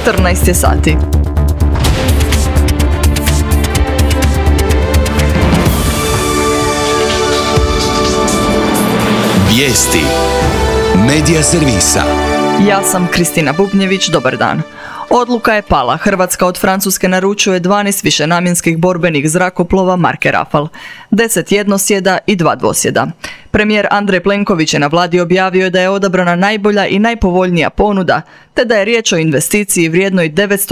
14 je sati. Vijesti Medija servisa. Ja sam Kristina Bubnjević, dobar dan. Odluka je pala. Hrvatska od Francuske naručuje 12 višenamjenskih borbenih zrakoplova marke Rafal, 10 jednosjeda i 2 dvosjeda. Premijer Andrej Plenković je na vladi objavio da je odabrana najbolja i najpovoljnija ponuda, te da je riječ o investiciji vrijednoj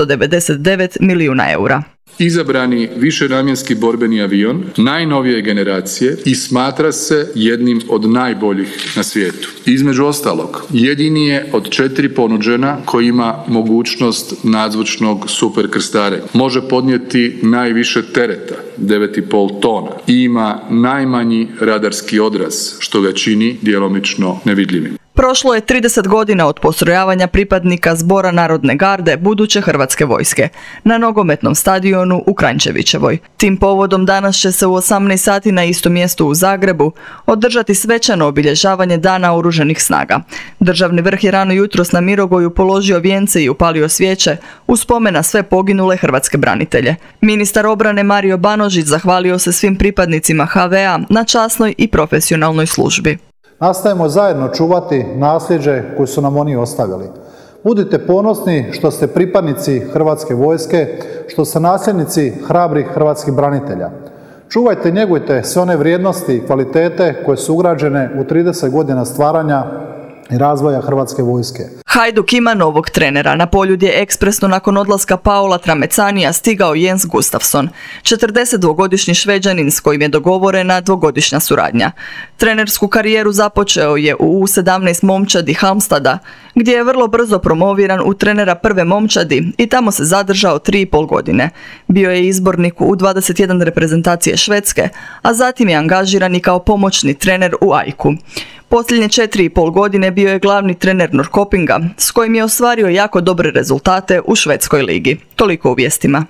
999 milijuna eura. Izabrani višenamjenski borbeni avion najnovije generacije i smatra se jednim od najboljih na svijetu. Između ostalog, jedini je od 4 ponuđena koji ima mogućnost nadzvučnog superkrstarenja. Može podnijeti najviše tereta, 9,5 tona, i ima najmanji radarski odraz, što ga čini djelomično nevidljivim. Prošlo je 30 godina od postrojavanja pripadnika Zbora narodne garde buduće Hrvatske vojske na nogometnom stadionu u Kranjčevićevoj. Tim povodom danas će se u 18 sati na istom mjestu u Zagrebu održati svečano obilježavanje Dana oružanih snaga. Državni vrh je rano jutros na Mirogoju položio vijence i upalio svijeće u spomen na sve poginule hrvatske branitelje. Ministar obrane Mario Banožić zahvalio se svim pripadnicima HV-a na časnoj i profesionalnoj službi. Nastojimo zajedno čuvati nasljeđe koje su nam oni ostavili. Budite ponosni što ste pripadnici Hrvatske vojske, što ste nasljednici hrabrih hrvatskih branitelja. Čuvajte i njegujte sve one vrijednosti i kvalitete koje su ugrađene u 30 godina stvaranja i razvoja Hrvatske vojske. Hajduk ima novog trenera. Na Poljud je ekspresno nakon odlaska Paola Tramecanija stigao Jens Gustafsson, 42-godišnji Šveđanin s kojim je dogovorena dvogodišnja suradnja. Trenersku karijeru započeo je u U17 momčadi Halmstada, gdje je vrlo brzo promoviran u trenera prve momčadi i tamo se zadržao 3,5 godine. Bio je izbornik u U21 reprezentacije Švedske, a zatim je angažiran i kao pomoćni trener u AIK-u. Posljednje 4,5 godine bio je glavni trener Norrköpinga, s kojim je ostvario jako dobre rezultate u švedskoj ligi. Toliko u vijestima.